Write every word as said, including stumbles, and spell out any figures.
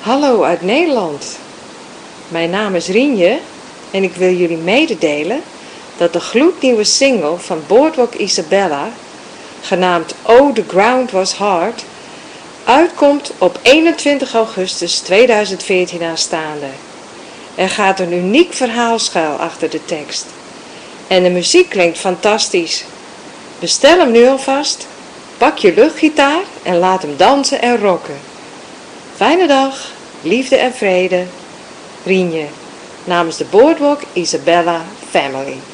Hallo uit Nederland. Mijn naam is Rienje en ik wil jullie mededelen dat de gloednieuwe single van Boardwalk Isabella, genaamd Oh the Ground Was Hard, uitkomt op eenentwintig augustus tweeduizend veertien aanstaande. Er gaat een uniek verhaal schuil achter de tekst. En de muziek klinkt fantastisch. Bestel hem nu alvast, pak je luchtgitaar en laat hem dansen en rocken. Fijne dag, liefde en vrede. Rienje, namens de Boardwalk Isabella Family.